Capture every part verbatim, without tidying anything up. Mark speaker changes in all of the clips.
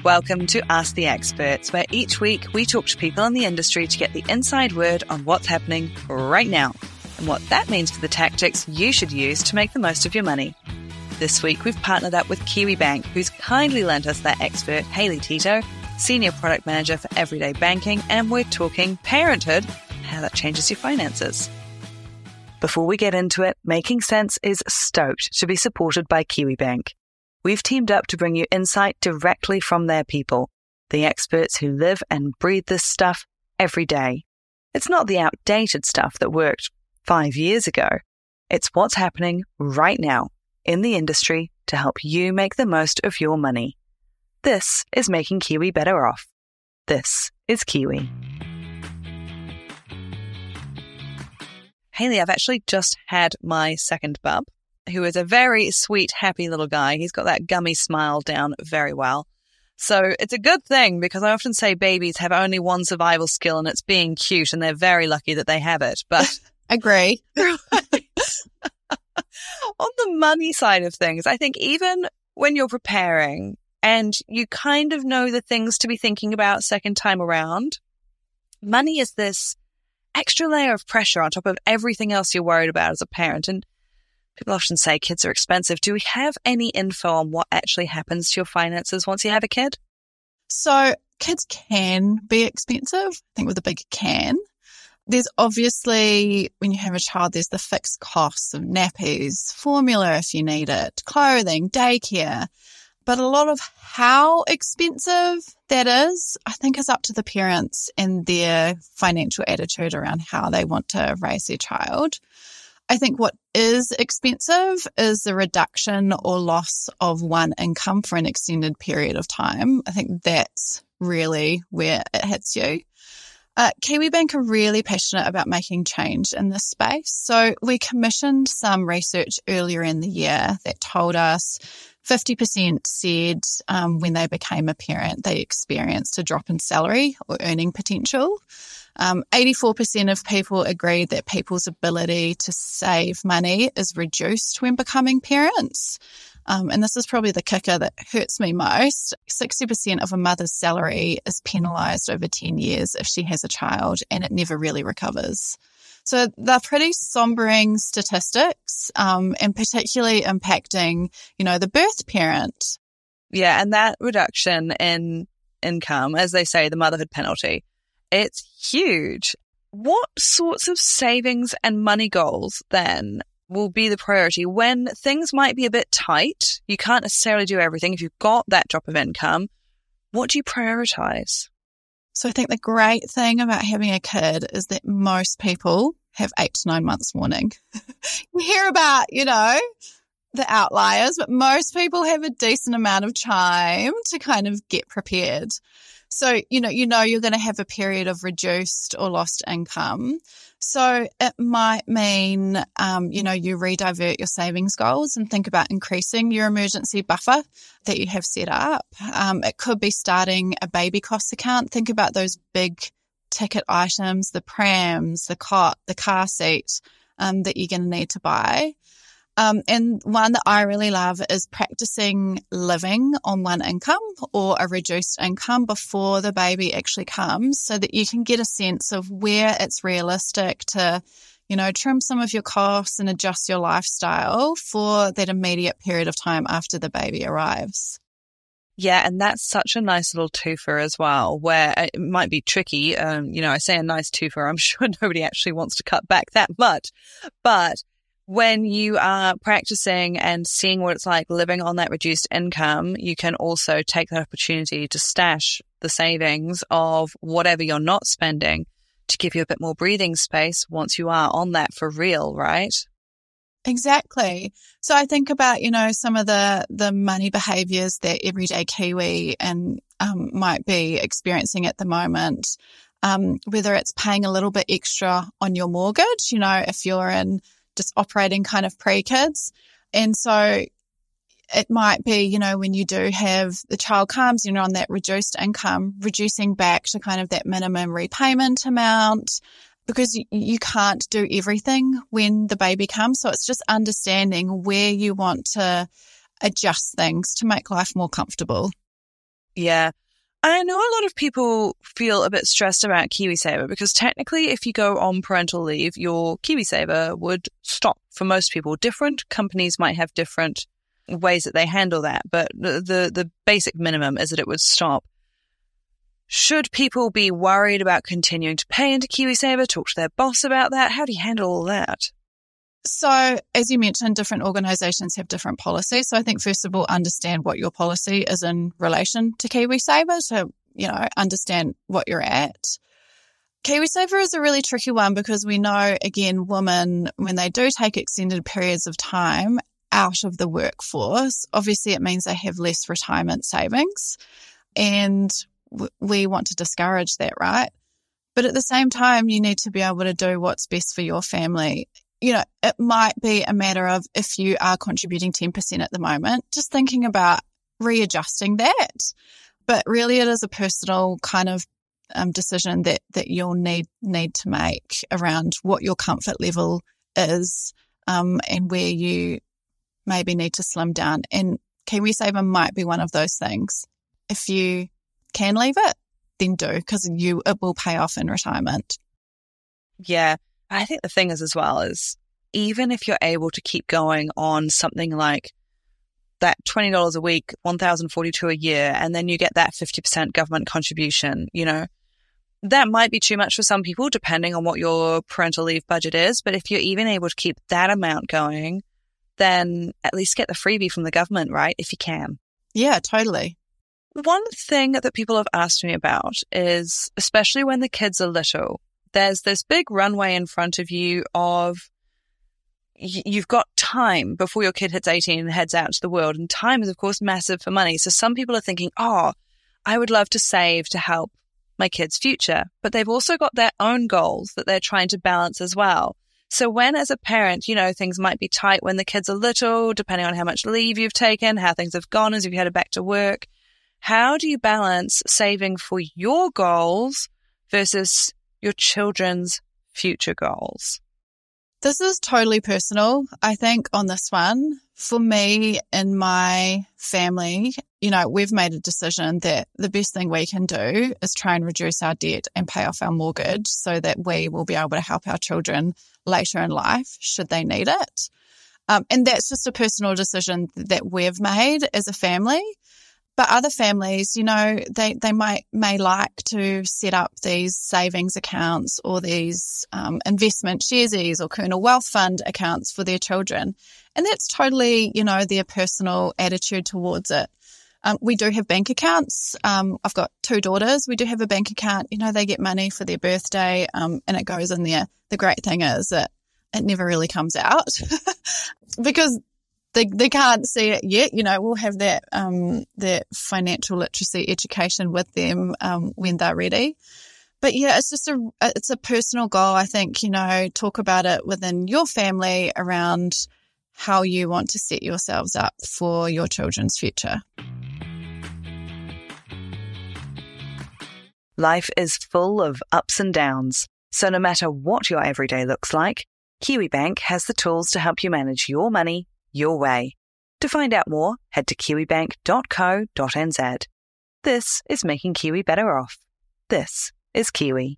Speaker 1: welcome to Ask the Experts, where each week we talk to people in the industry to get the inside word on what's happening right now and what that means for the tactics you should use to make the most of your money. This week we've partnered up with Kiwibank, who's kindly lent us their expert Hayley Tito, Senior Product Manager for Everyday Banking, and we're talking parenthood, how that changes your finances. Before we get into it, Making Sense is stoked to be supported by Kiwibank. We've teamed up to bring you insight directly from their people, the experts who live and breathe this stuff every day. It's not the outdated stuff that worked five years ago. It's what's happening right now in the industry to help you make the most of your money. This is making Kiwi better off. This is Kiwi. Hayley, I've actually just had my second bub, who is a very sweet, happy little guy. He's got that gummy smile down very well. So it's a good thing, because I often say babies have only one survival skill, and it's being cute, and they're very lucky that they have it. But
Speaker 2: agree.
Speaker 1: On the money side of things, I think even when you're preparing and you kind of know the things to be thinking about second time around, money is this extra layer of pressure on top of everything else you're worried about as a parent. And people often say kids are expensive. Do we have any info on what actually happens to your finances once you have a kid?
Speaker 2: So kids can be expensive. I think with a big can. There's obviously, when you have a child, there's the fixed costs of nappies, formula if you need it, clothing, daycare. But a lot of how expensive that is, I think, is up to the parents and their financial attitude around how they want to raise their child. I think what is expensive is the reduction or loss of one income for an extended period of time. I think that's really where it hits you. Uh, Kiwibank are really passionate about making change in this space. So we commissioned some research earlier in the year that told us fifty percent said um, when they became a parent, they experienced a drop in salary or earning potential. Um, eighty-four percent of people agreed that people's ability to save money is reduced when becoming parents. Um, and this is probably the kicker that hurts me most. sixty percent of a mother's salary is penalised over ten years if she has a child, and it never really recovers. So they're pretty sombering statistics, um, and particularly impacting, you know, the birth parent.
Speaker 1: Yeah, and that reduction in income, as they say, the motherhood penalty, it's huge. What sorts of savings and money goals then will be the priority when things might be a bit tight? You can't necessarily do everything. If you've got that drop of income, what do you prioritize?
Speaker 2: So I think the great thing about having a kid is that most people have eight to nine months warning. You hear about, you know, the outliers, but most people have a decent amount of time to kind of get prepared. So, you know, you know you're going to have a period of reduced or lost income. So it might mean, um, you know, you redivert your savings goals and think about increasing your emergency buffer that you have set up. Um, it could be starting a baby cost account. Think about those big ticket items, the prams, the cot, the car seat um, that you're going to need to buy. Um, and one that I really love is practicing living on one income or a reduced income before the baby actually comes, so that you can get a sense of where it's realistic to, you know, trim some of your costs and adjust your lifestyle for that immediate period of time after the baby arrives.
Speaker 1: Yeah, and that's such a nice little twofer as well, where it might be tricky. Um, you know, I say a nice twofer, I'm sure nobody actually wants to cut back that much, but when you are practicing and seeing what it's like living on that reduced income, you can also take that opportunity to stash the savings of whatever you're not spending to give you a bit more breathing space once you are on that for real, right?
Speaker 2: Exactly. So I think about, you know, some of the, the money behaviours that everyday Kiwi and um, might be experiencing at the moment, um, whether it's paying a little bit extra on your mortgage, you know, if you're in just operating kind of pre-kids. And so it might be, you know, when you do have the child comes, you know, on that reduced income, reducing back to kind of that minimum repayment amount, because you, you can't do everything when the baby comes. So it's just understanding where you want to adjust things to make life more comfortable.
Speaker 1: Yeah. I know a lot of people feel a bit stressed about KiwiSaver because technically if you go on parental leave, your KiwiSaver would stop for most people. Different companies might have different ways that they handle that, but the, the, the basic minimum is that it would stop. Should people be worried about continuing to pay into KiwiSaver? Talk to their boss about that. How do you handle all that?
Speaker 2: So, as you mentioned, different organisations have different policies. So I think, first of all, understand what your policy is in relation to KiwiSaver. So, you know, understand what you're at. KiwiSaver is a really tricky one because we know, again, women, when they do take extended periods of time out of the workforce, obviously it means they have less retirement savings. And w- we want to discourage that, right? But at the same time, you need to be able to do what's best for your family. You know, it might be a matter of if you are contributing ten percent at the moment, just thinking about readjusting that. But really it is a personal kind of um, decision that, that you'll need, need to make around what your comfort level is um, and where you maybe need to slim down. And KiwiSaver might be one of those things. If you can leave it, then do, because you it will pay off in retirement.
Speaker 1: Yeah. I think the thing is as well is even if you're able to keep going on something like that twenty dollars a week, one thousand forty-two dollars a year, and then you get that fifty percent government contribution, you know, that might be too much for some people depending on what your parental leave budget is. But if you're even able to keep that amount going, then at least get the freebie from the government, right? If you can.
Speaker 2: Yeah, totally.
Speaker 1: One thing that people have asked me about is, especially when the kids are little, there's this big runway in front of you of y- you've got time before your kid hits eighteen and heads out to the world. And time is, of course, massive for money. So some people are thinking, oh, I would love to save to help my kid's future. But they've also got their own goals that they're trying to balance as well. So when, as a parent, you know, things might be tight when the kids are little, depending on how much leave you've taken, how things have gone as you've headed back to work, how do you balance saving for your goals versus your children's future goals?
Speaker 2: This is totally personal, I think, on this one. For me and my family, you know, we've made a decision that the best thing we can do is try and reduce our debt and pay off our mortgage so that we will be able to help our children later in life should they need it. Um, and that's just a personal decision that we've made as a family. But other families, you know, they, they might may like to set up these savings accounts or these um, investment sharesies or Kernel Wealth Fund accounts for their children. And that's totally, you know, their personal attitude towards it. Um, we do have bank accounts. Um, I've got two daughters. We do have a bank account. You know, they get money for their birthday um, and it goes in there. The great thing is that it never really comes out because They they can't see it yet. You know, we'll have that um, that financial literacy education with them um, when they're ready. But yeah, it's just a it's a personal goal. I think, you know, talk about it within your family around how you want to set yourselves up for your children's future.
Speaker 1: Life is full of ups and downs. So no matter what your everyday looks like, KiwiBank has the tools to help you manage your money your way. To find out more, head to kiwi bank dot co dot n z. This is making Kiwi better off. This is Kiwi.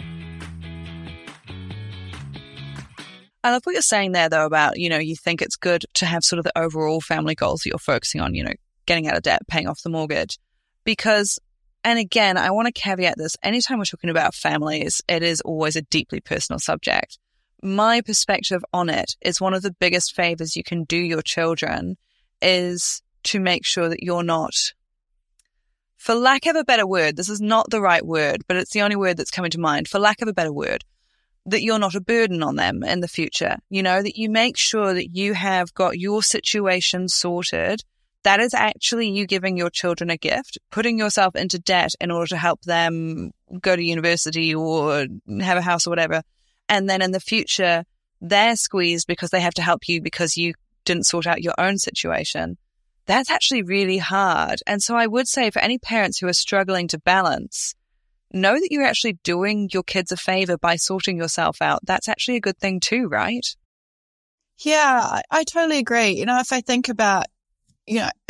Speaker 1: I love what you're saying there, though, about, you know, you think it's good to have sort of the overall family goals that you're focusing on, you know, getting out of debt, paying off the mortgage. Because, and again, I want to caveat this, anytime we're talking about families, it is always a deeply personal subject. My perspective on it is one of the biggest favors you can do your children is to make sure that you're not, for lack of a better word, this is not the right word, but it's the only word that's coming to mind, for lack of a better word, that you're not a burden on them in the future. You know, that you make sure that you have got your situation sorted. That is actually you giving your children a gift, putting yourself into debt in order to help them go to university or have a house or whatever. And then in the future, they're squeezed because they have to help you because you didn't sort out your own situation. That's actually really hard. And so I would say for any parents who are struggling to balance, know that you're actually doing your kids a favor by sorting yourself out. That's actually a good thing too, right?
Speaker 2: Yeah, I, I totally agree. You know, if I think about, you know, if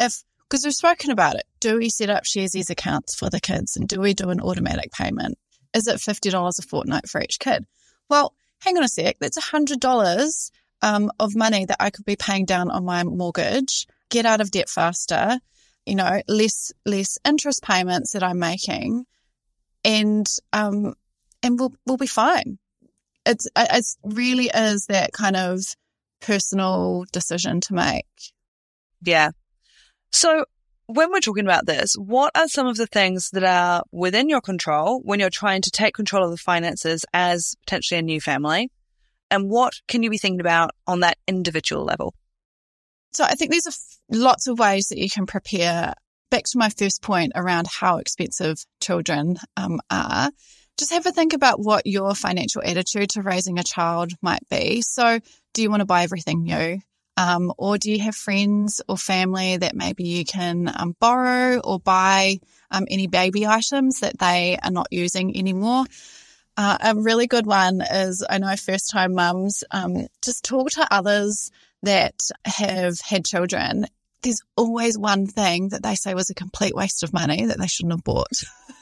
Speaker 2: Because we've spoken about it. Do we set up Sharesies accounts for the kids, and do we do an automatic payment? Is it fifty dollars a fortnight for each kid? Well, hang on a sec. That's one hundred dollars um, of money that I could be paying down on my mortgage, get out of debt faster, you know, less less interest payments that I'm making, and um, and we'll we'll be fine. It's it really is that kind of personal decision to make.
Speaker 1: Yeah. So when we're talking about this, what are some of the things that are within your control when you're trying to take control of the finances as potentially a new family? And what can you be thinking about on that individual level?
Speaker 2: So I think there's a f- lots of ways that you can prepare. Back to my first point around how expensive children um, are. Just have a think about what your financial attitude to raising a child might be. So do you want to buy everything new? Um, or do you have friends or family that maybe you can um, borrow or buy um, any baby items that they are not using anymore? Uh, a really good one is, I know first-time mums, um, just talk to others that have had children. There's always one thing that they say was a complete waste of money that they shouldn't have bought.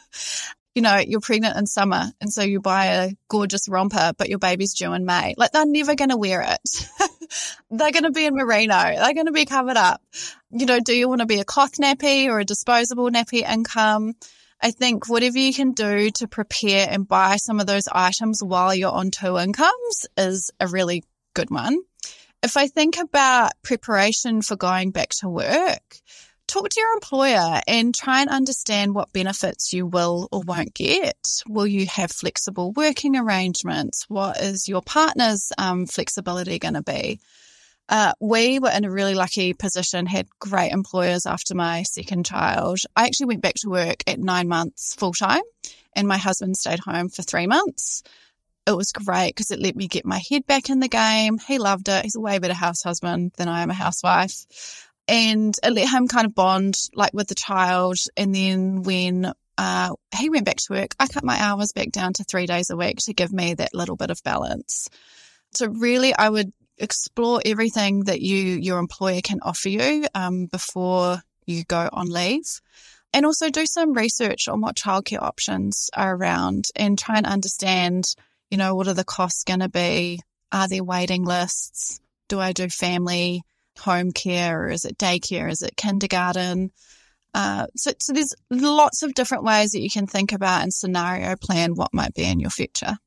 Speaker 2: You know, you're pregnant in summer and so you buy a gorgeous romper, but your baby's due in May. Like, they're never going to wear it. They're going to be in merino. They're going to be covered up. You know, do you want to be a cloth nappy or a disposable nappy income? I think whatever you can do to prepare and buy some of those items while you're on two incomes is a really good one. If I think about preparation for going back to work, talk to your employer and try and understand what benefits you will or won't get. Will you have flexible working arrangements? What is your partner's um, flexibility going to be? Uh, we were in a really lucky position, had great employers after my second child. I actually went back to work at nine months full time, and my husband stayed home for three months. It was great because it let me get my head back in the game. He loved it. He's a way better house husband than I am a housewife. And it let him kind of bond like with the child. And then when uh, he went back to work, I cut my hours back down to three days a week to give me that little bit of balance. So really, I would explore everything that you your employer can offer you um, before you go on leave. And also do some research on what childcare options are around and try and understand, you know, what are the costs going to be? Are there waiting lists? Do I do family home care, or is it daycare? Is it kindergarten? Uh, so, so there's lots of different ways that you can think about and scenario plan what might be in your future.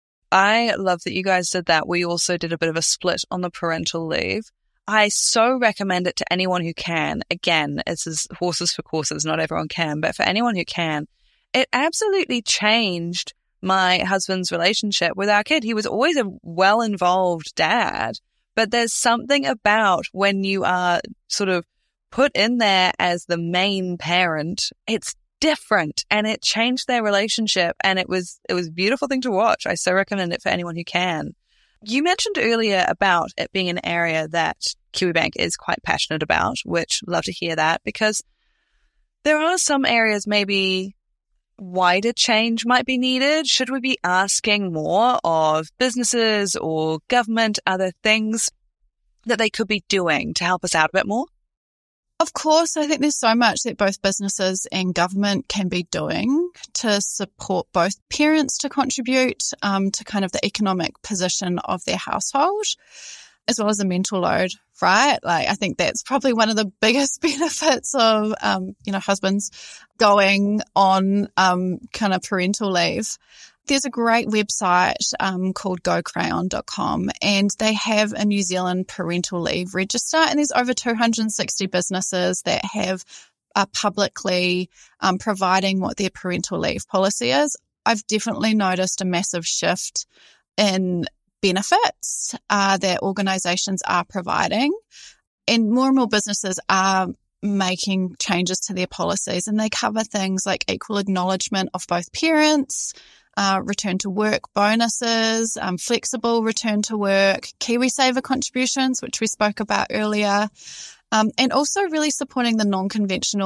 Speaker 1: I love that you guys did that. We also did a bit of a split on the parental leave. I so recommend it to anyone who can. Again, it's as horses for courses. Not everyone can, but for anyone who can, it absolutely changed my husband's relationship with our kid. He was always a well-involved dad. But there's something about when you are sort of put in there as the main parent, it's different, and it changed their relationship, and it was it was a beautiful thing to watch. I so recommend it for anyone who can. You mentioned earlier about it being an area that Kiwibank is quite passionate about, which I'd love to hear that, because there are some areas maybe wider change might be needed. Should we be asking more of businesses or government, other things that they could be doing to help us out a bit more?
Speaker 2: Of course, I think there's so much that both businesses and government can be doing to support both parents to contribute um, to kind of the economic position of their household, as well as the mental load, right? Like, I think that's probably one of the biggest benefits of, um, you know, husbands going on um, kind of parental leave. There's a great website um, called go crayon dot com, and they have a New Zealand parental leave register, and there's over two hundred sixty businesses that have are publicly um, providing what their parental leave policy is. I've definitely noticed a massive shift in benefits uh, that organisations are providing, and more and more businesses are making changes to their policies, and they cover things like equal acknowledgement of both parents, Uh, return to work bonuses, um, flexible return to work, KiwiSaver contributions, which we spoke about earlier, um, and also really supporting the non-conventional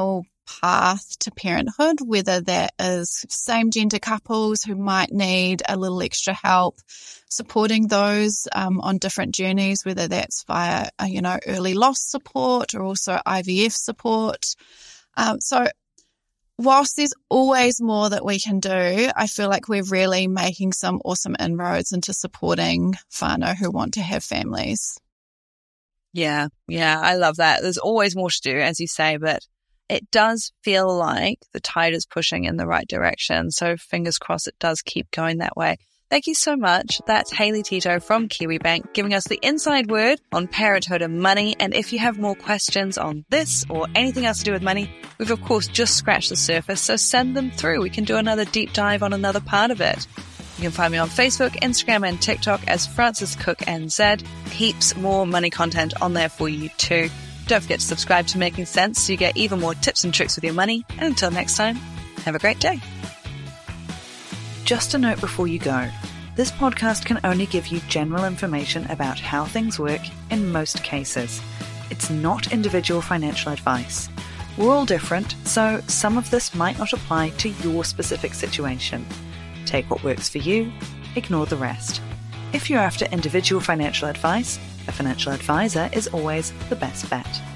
Speaker 2: path to parenthood, whether that is same-gender couples who might need a little extra help, supporting those um, on different journeys, whether that's via, uh, you know, early loss support or also I V F support. Um, so whilst there's always more that we can do, I feel like we're really making some awesome inroads into supporting whānau who want to have families.
Speaker 1: Yeah, yeah, I love that. There's always more to do, as you say, but it does feel like the tide is pushing in the right direction. So fingers crossed it does keep going that way. Thank you so much. That's Hayley Tito from Kiwibank giving us the inside word on parenthood and money. And if you have more questions on this or anything else to do with money, we've of course just scratched the surface, so send them through. We can do another deep dive on another part of it. You can find me on Facebook, Instagram and TikTok as Frances Cook N Z. Heaps more money content on there for you too. Don't forget to subscribe to Making Sense so you get even more tips and tricks with your money. And until next time, have a great day. Just a note before you go. This podcast can only give you general information about how things work in most cases. It's not individual financial advice. We're all different, so some of this might not apply to your specific situation. Take what works for you, ignore the rest. If you're after individual financial advice, a financial advisor is always the best bet.